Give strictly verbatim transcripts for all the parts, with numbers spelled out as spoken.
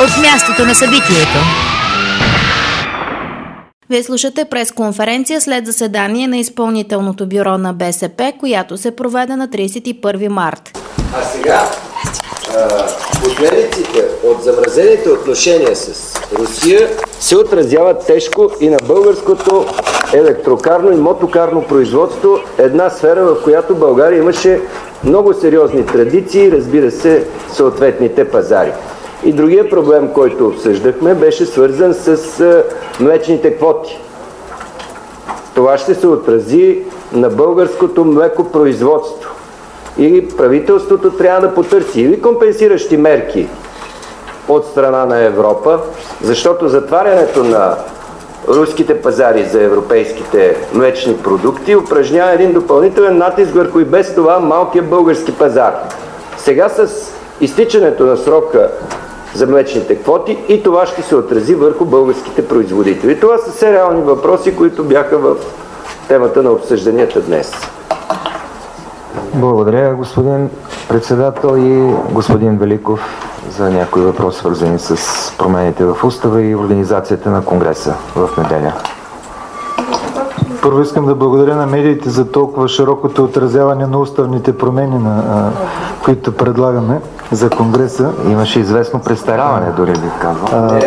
от мястото на събитието. Вие слушате пресконференция след заседание на изпълнителното бюро на БСП, която се проведе на тридесет и първи март. А сега последиците от замразените отношения с Русия се отразяват тежко и на българското електрокарно и мотокарно производство, една сфера, в която България имаше много сериозни традиции, разбира се, съответните пазари. И другия проблем, който обсъждахме, беше свързан с млечните квоти. Това ще се отрази на българското млекопроизводство. И правителството трябва да потърси или компенсиращи мерки от страна на Европа, защото затварянето на руските пазари за европейските млечни продукти упражнява един допълнителен натиск върху и без това малкия български пазар. Сега с изтичането на срока за млечните квоти и това ще се отрази върху българските производители. Това са все реални въпроси, които бяха в темата на обсъжданията днес. Благодаря, господин председател, и господин Великов за някои въпроси, свързани с промените в устава и организацията на Конгреса в неделя. Първо искам да благодаря на медиите за толкова широкото отразяване на уставните промени, на, а, които предлагаме за Конгреса. Имаше известно престараване, дори бих казал. А...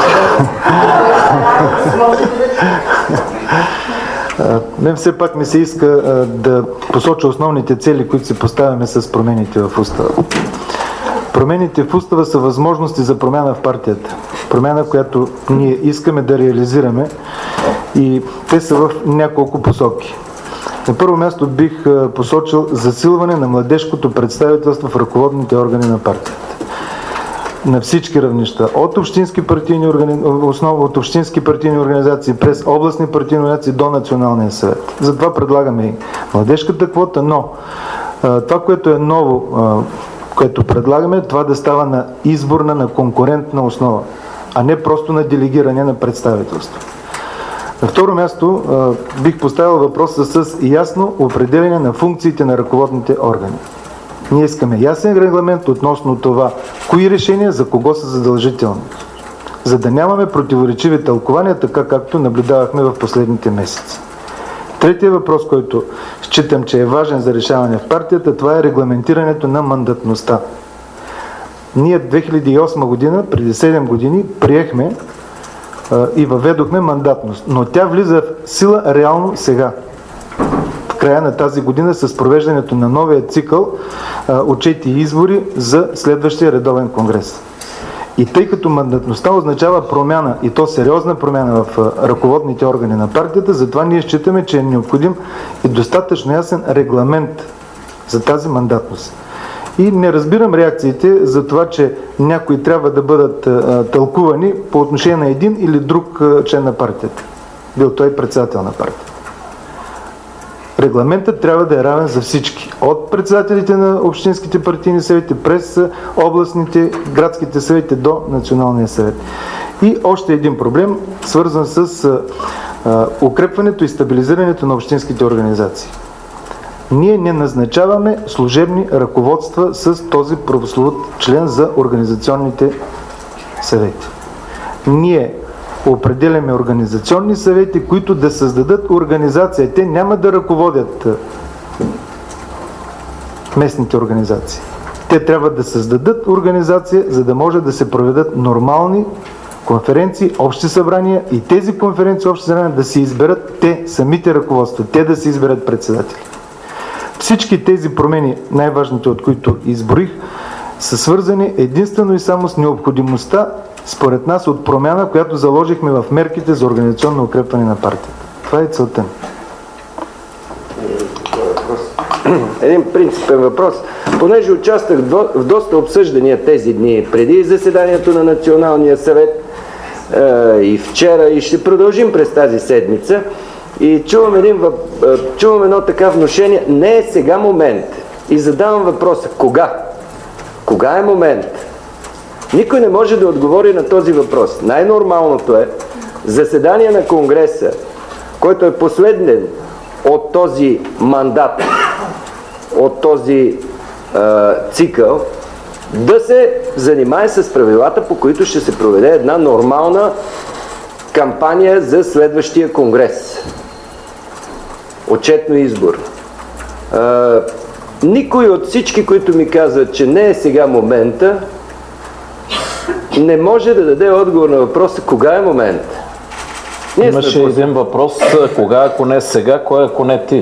Мен все пак ми се иска а, да посоча основните цели, които се поставяме с промените в устава. Промените в устава са възможности за промяна в партията. Промяна, която ние искаме да реализираме, и те са в няколко посоки. На първо място бих посочил засилване на младежкото представителство в ръководните органи на партията. На всички равнища. От общински партийни, органи... основа, от общински партийни организации през областни партийни организации до Националния съвет. Затова предлагаме и младежката квота, но това, което е ново, което предлагаме, това да става на изборна, на конкурентна основа, а не просто на делегиране на представителство. На второ място бих поставил въпроса с ясно определение на функциите на ръководните органи. Ние искаме ясен регламент относно това, кои решения за кого са задължителни, за да нямаме противоречиви тълкования, така както наблюдавахме в последните месеци. Третия въпрос, който считам, че е важен за решаване в партията, това е регламентирането на мандатността. Ние две хиляди и осма година, преди седем години, приехме а, и въведохме мандатност, но тя влиза в сила реално сега. В края на тази година с провеждането на новия цикъл а, отчети и избори за следващия редовен конгрес. И тъй като мандатността означава промяна, и то сериозна промяна в ръководните органи на партията, затова ние считаме, че е необходим и достатъчно ясен регламент за тази мандатност. И не разбирам реакциите за това, че някои трябва да бъдат а, тълкувани по отношение на един или друг а, член на партията. Бил той председател на партията. Регламентът трябва да е равен за всички. От председателите на общинските партийни съвети през областните, градските съвети до Националния съвет. И още един проблем, свързан с а, укрепването и стабилизирането на общинските организации. Ние не назначаваме служебни ръководства с този прословут член за организационните съвети. Ние определяме организационни съвети, които да създадат организация. Те няма да ръководят местните организации. Те трябва да създадат организация, за да може да се проведат нормални конференции, общи събрания, и тези конференции, общи събрания да се изберат те, самите ръководства, те да се изберат председатели. Всички тези промени, най-важните от които изброих, са свързани единствено и само с необходимостта, според нас, от промяна, която заложихме в мерките за организационно укрепване на партията. Това е целта. Един принципен въпрос. Понеже участвах в доста обсъждания тези дни преди заседанието на Националния съвет е, и вчера, и ще продължим през тази седмица, и чувам, един, чувам едно така внушение: не е сега момент. И задавам въпроса: кога? Кога е момент? Никой не може да отговори на този въпрос. Най-нормалното е заседание на Конгреса, който е последен от този мандат, от този е, цикъл, да се занимае с правилата, по които ще се проведе една нормална кампания за следващия конгрес. Отчетно избор. А, никой от всички, които ми казват, че не е сега момента, не може да даде отговор на въпроса кога е момент. Ние Имаше сме... един въпрос, кога, ако не сега, кой ако не ти?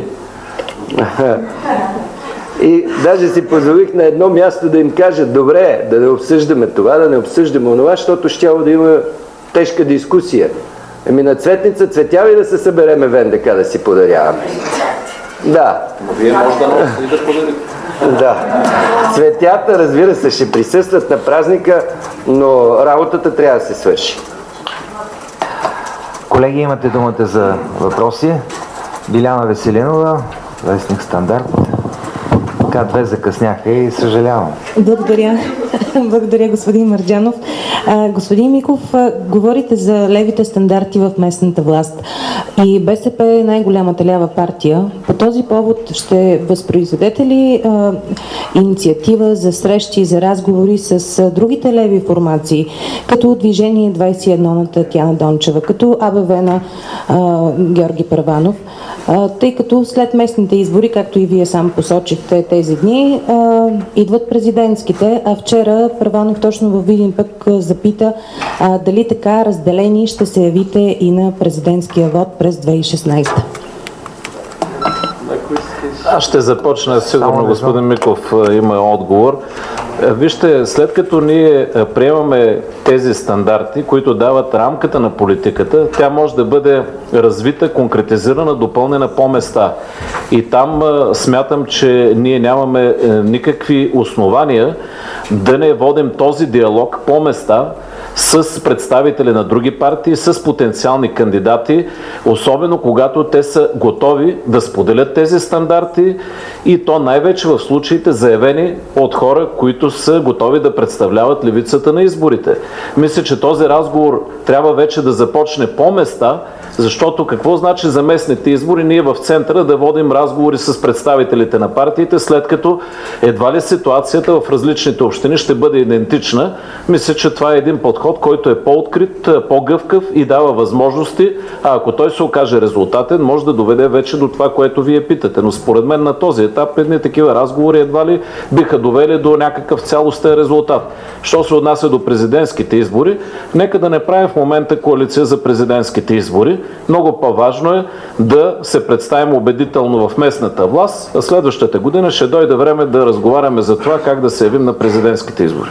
И даже си позволих на едно място да им кажа, добре, да не обсъждаме това, да не обсъждаме онова, защото щяло да има тежка дискусия. Еми на Цветница цветя ли да се събереме ВНДК да си подаряваме? Да. Но вие може да носите и да подарите. Да. Цветята, разбира се, ще присъстват на празника, но работата трябва да се свърши. Колеги, имате думата за въпроси. Биляна Веселинова, вестник Стандарт. К две закъсняха и съжалявам. Благодаря. Благодаря, господин Мерджанов. А, господин Миков, а, говорите за левите стандарти в местната власт. И БСП е най-голямата лява партия. По този повод ще възпроизведете ли а, инициатива за срещи, за разговори с а, другите леви формации, като Движение двайсет и едно на Татяна Дончева, като АБВ на а, Георги Първанов, а, тъй като след местните избори, както и вие сам посочихте тези дни, а, идват президентските, а вчера Първанов точно във Видин пък запита а, дали така разделени ще се явите и на президентския вод през две хиляди и шестнадесета. Аз ще започна, сигурно господин Миков има отговор. Вижте, след като ние приемаме тези стандарти, които дават рамката на политиката, тя може да бъде развита, конкретизирана, допълнена по места. И там смятам, че ние нямаме никакви основания да не водим този диалог по места с представители на други партии, с потенциални кандидати, особено когато те са готови да споделят тези стандарти и то най-вече в случаите заявени от хора, които са готови да представляват левицата на изборите. Мисля, че този разговор трябва вече да започне по места, защото какво значи за местните избори ние в центъра да водим разговори с представителите на партиите, след като едва ли ситуацията в различните общини ще бъде идентична. Мисля, че това е един подход, който е по-открит, по-гъвкав и дава възможности, а ако той се окаже резултатен, може да доведе вече до това, което вие питате. Но според мен на този етап едни такива разговори едва ли биха довели до някакъв цялостен резултат. Що се отнася до президентските избори, нека да не правим в момента коалиция за президентските избори. Много по-важно е да се представим убедително в местната власт, а следващата година ще дойде време да разговаряме за това как да се явим на президентските избори.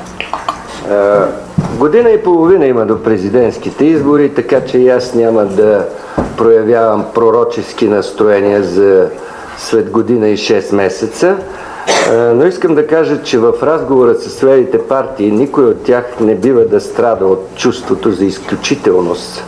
Uh, година и половина има до президентските избори, така че и аз няма да проявявам пророчески настроения за след година и шест месеца. Uh, но искам да кажа, че в разговора с левите партии никой от тях не бива да страда от чувството за изключителност.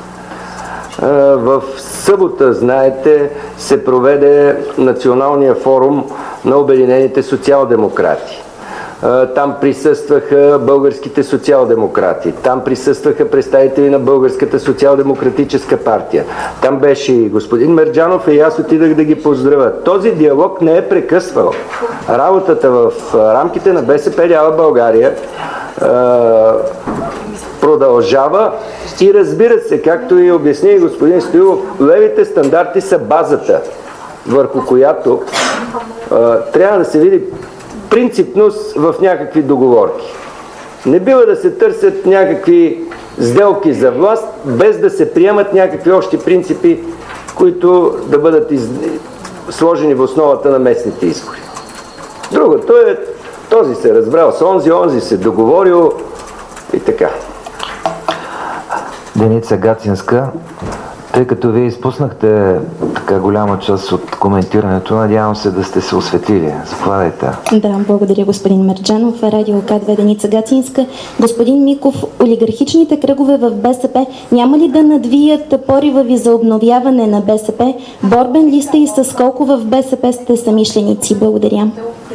Uh, в събота, знаете, се проведе Националния форум на Обединените социал-демократи. Там присъстваха българските социал-демократи, там присъстваха представители на Българската социал-демократическа партия. Там беше и господин Мерджанов и аз отидах да ги поздравя. Този диалог не е прекъсвал. Работата в рамките на БСП лява България е, продължава и разбира се, както и обясни и господин Стоилов, левите стандарти са базата, върху която е, трябва да се види принципност в някакви договорки. Не бива да се търсят някакви сделки за власт, без да се приемат някакви общи принципи, които да бъдат из... сложени в основата на местните избори. Другото е, този се разбрал с онзи, онзи се договорил и така. Деница Гацинска, тъй като вие изпуснахте така голяма част от коментирането, надявам се да сте се осветили. Заповядайте. Да, благодаря господин Мерджанов. Радио К две, Деница Гацинска. Господин Миков, олигархичните кръгове в БСП няма ли да надвият порива ви за обновяване на БСП? Борбен ли сте и с колко в БСП сте самишленици? Благодаря.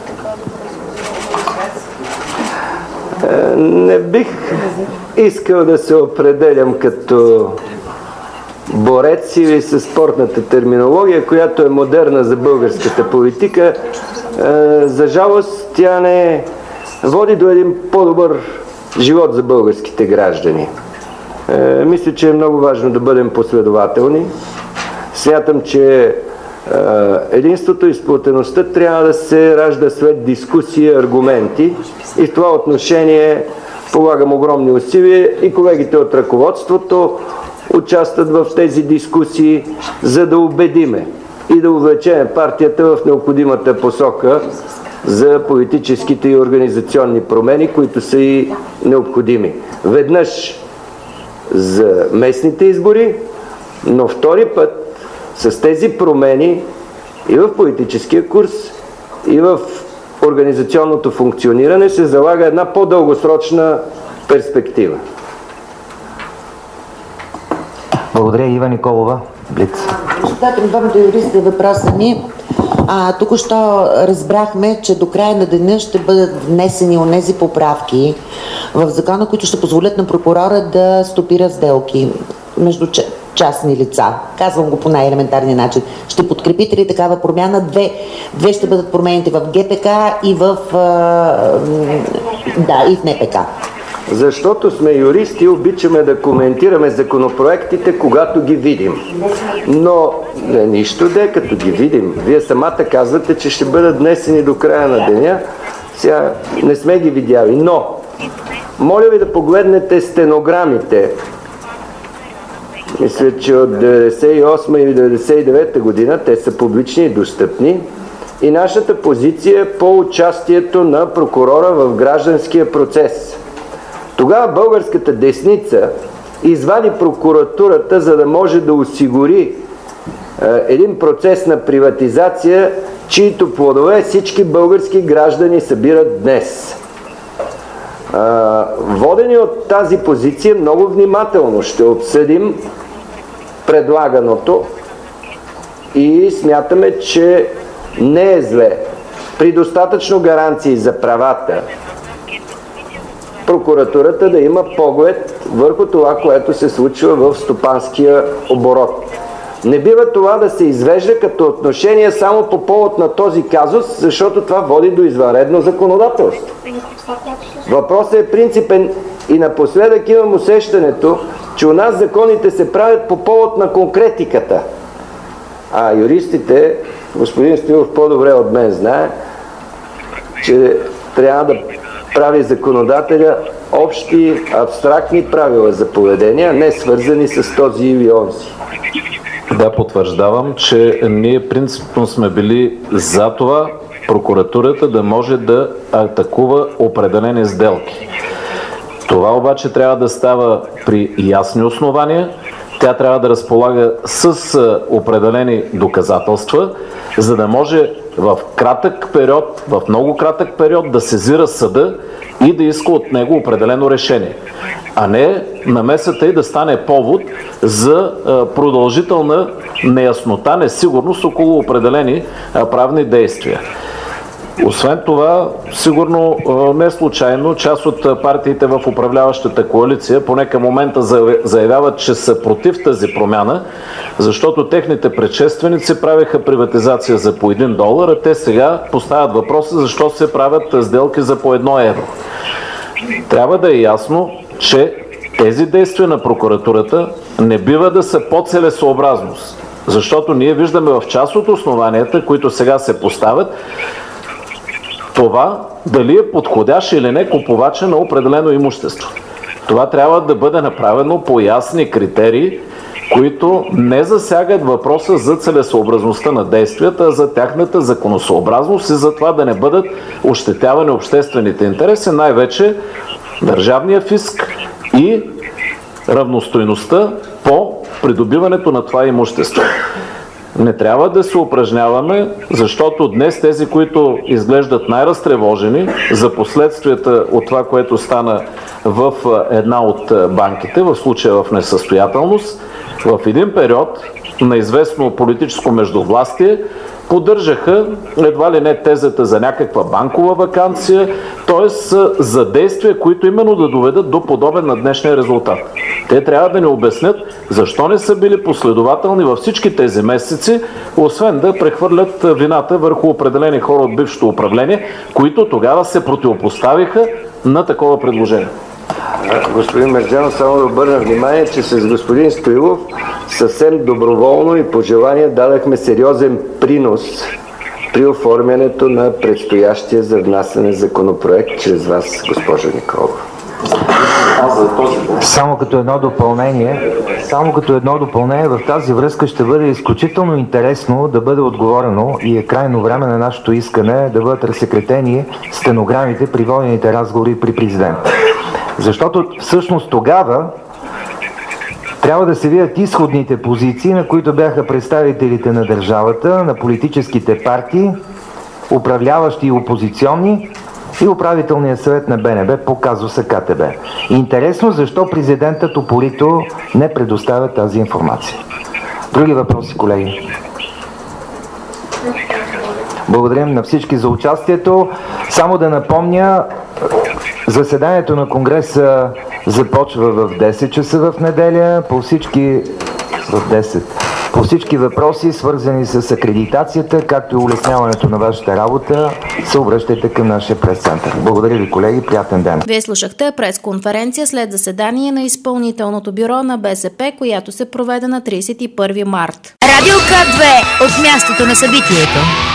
Не бих искал да се определям като борец или със спортната терминология, която е модерна за българската политика. За жалост, тя не води до един по-добър живот за българските граждани. Е, мисля, че е много важно да бъдем последователни. Смятам, че е, единството и сплотеността трябва да се ражда след дискусии и аргументи. И в това отношение полагам огромни усилия и колегите от ръководството участват в тези дискусии, за да убедиме и да увлечем партията в необходимата посока за политическите и организационни промени, които са и необходими. Веднъж за местните избори, но втори път с тези промени и в политическия курс, и в организационното функциониране се залага една по-дългосрочна перспектива. Благодаря, Ива Николова. Блиц. Председател, двамата юристи, въпроса ми. А, току-що разбрахме, че до края на деня ще бъдат внесени онези поправки в закона, които ще позволят на прокурора да стопира сделки между частни лица. Казвам го по най-елементарния начин. Ще подкрепите ли такава промяна? Две, две ще бъдат промените в ГПК и в, да, и в НПК. Защото сме юристи, обичаме да коментираме законопроектите, когато ги видим. Но не, нищо де, като ги видим. Вие самата казвате, че ще бъдат внесени до края на деня. Сега не сме ги видяли. Но, моля ви да погледнете стенограмите. Мисля, че от деветдесет и осма или деветдесет и девета година те са публични и достъпни. И нашата позиция е по участието на прокурора в гражданския процес. Тогава българската десница извади прокуратурата, за да може да осигури е, един процес на приватизация, чието плодове всички български граждани събират днес. Е, водени от тази позиция, много внимателно ще обсъдим предлаганото и смятаме, че не е зле при достатъчно гаранции за правата прокуратурата да има поглед върху това, което се случва в стопанския оборот. Не бива това да се извежда като отношение само по повод на този казус, защото това води до извънредно законодателство. Въпросът е принципен и напоследък имам усещането, че у нас законите се правят по повод на конкретиката. А юристите, господин Стоилов по-добре от мен знае, че трябва да прави законодателя общи, абстрактни правила за поведение, не свързани с този или онзи. Да, потвърждавам, че ние принципно сме били за това прокуратурата да може да атакува определени сделки. Това обаче трябва да става при ясни основания. Тя трябва да разполага с определени доказателства, за да може в кратък период, в много кратък период да сезира съда и да иска от него определено решение. А не намесата и да стане повод за продължителна неяснота, несигурност около определени правни действия. Освен това, сигурно не случайно, част от партиите в управляващата коалиция поне към момента заявяват, че са против тази промяна, защото техните предшественици правеха приватизация за по един долар, а те сега поставят въпроса защо се правят сделки за по едно евро. Трябва да е ясно, че тези действия на прокуратурата не бива да са по целесообразност, защото ние виждаме в част от основанията, които сега се поставят, това дали е подходящ или не купувача на определено имущество. Това трябва да бъде направено по ясни критерии, които не засягат въпроса за целесообразността на действията, а за тяхната законосъобразност и за това да не бъдат ощетявани обществените интереси, най-вече държавния фиск и равностойността по придобиването на това имущество. Не трябва да се упражняваме, защото днес тези, които изглеждат най-разтревожени за последствията от това, което стана в една от банките, в случая в несъстоятелност, в един период на известно политическо междувластие, поддържаха едва ли не тезата за някаква банкова ваканция, т.е. за действия, които именно да доведат до подобен на днешния резултат. Те трябва да ни обяснят защо не са били последователни във всички тези месеци, освен да прехвърлят вината върху определени хора от бившето управление, които тогава се противопоставиха на такова предложение. Господин Мерджанов, само да обърна внимание, че с господин Стоилов съвсем доброволно и по желание дадахме сериозен принос при оформянето на предстоящия за внасяне законопроект чрез вас, госпожо Николова. Само като едно допълнение, само като едно допълнение в тази връзка ще бъде изключително интересно да бъде отговорено и е крайно време на нашето искане да бъдат разсекретени стенограмите при водените разговори при президента. Защото всъщност тогава трябва да се видят изходните позиции, на които бяха представителите на държавата, на политическите партии, управляващи и опозиционни, и управителния съвет на Б Н Б по казуса К Т Б. Интересно защо президентът упорито не предоставя тази информация. Други въпроси, колеги? Благодарим на всички за участието. Само да напомня, заседанието на Конгреса започва в десет часа в неделя по всички в десет. По всички въпроси, свързани с акредитацията, както и улесняването на вашата работа, се обръщайте към нашия прес-център. Благодаря ви, колеги. Приятен ден. Вие слушахте пресконференция след заседание на изпълнителното бюро на Б С П, която се проведе на тридесет и първи март. Радио К две от мястото на събитието.